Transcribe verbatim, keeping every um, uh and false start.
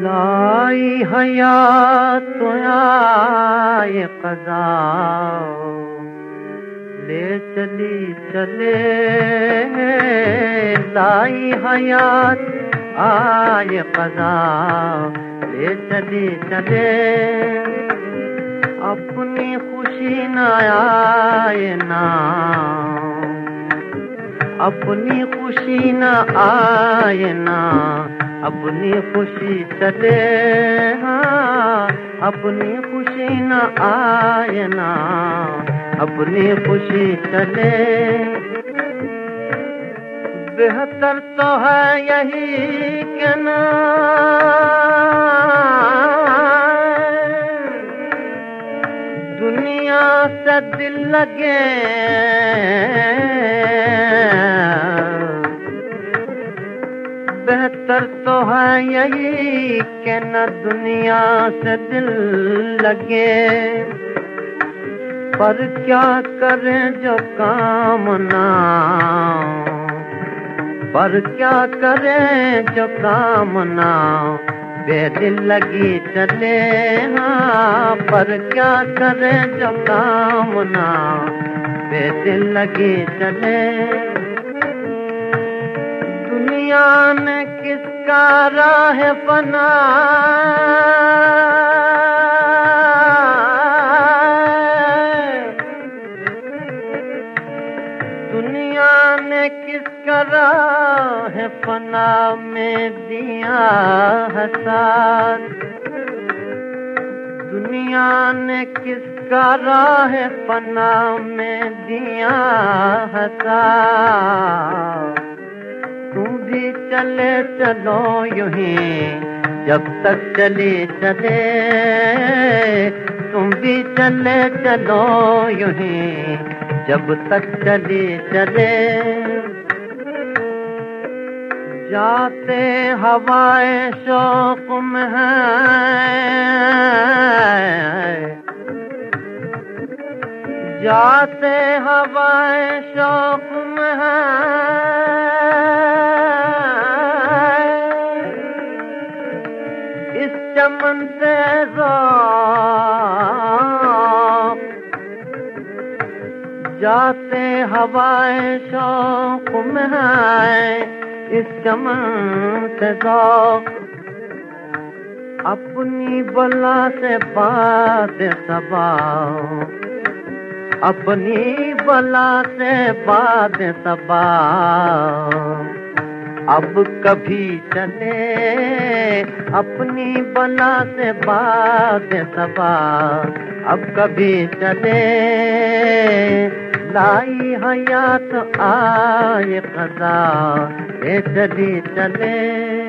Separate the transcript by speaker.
Speaker 1: लाई हयात आए क़ज़ा ले चली चले लाई हयात आए क़ज़ा ले चली चले अपनी खुशी न आए ना अपनी खुशी न आए ना अपनी खुशी चले हाँ अपनी खुशी न आए ना अपनी खुशी चले बेहतर तो है यही कि ना दुनिया से दिल लगे बेहतर तो है यही कि न दुनिया से दिल लगे पर क्या करें जो काम ना पर क्या करें जो काम ना बेदिल लगी चले हाँ पर क्या करें जो काम ना बेदिल लगी चले दुनिया ने किसका राह फना दुनिया ने किसका राह फना में दिया हसास दुनिया ने किसका राह फना में दिया हसास तुम भी चले चलो यूं ही जब तक चले चले तुम भी चले चलो यूं ही जब तक चले चले जाते हवाए शौक में है जाते हवाए शौक में है इस चमन से जाते हवाए शौक में है इस चमन से ज़ौक़ अपनी बला से बात सबा अपनी बला से बात सबा अब कभी चले अपनी बला से बात सबा अब कभी चले लाई हयात आए क़ज़ा ले चली चले।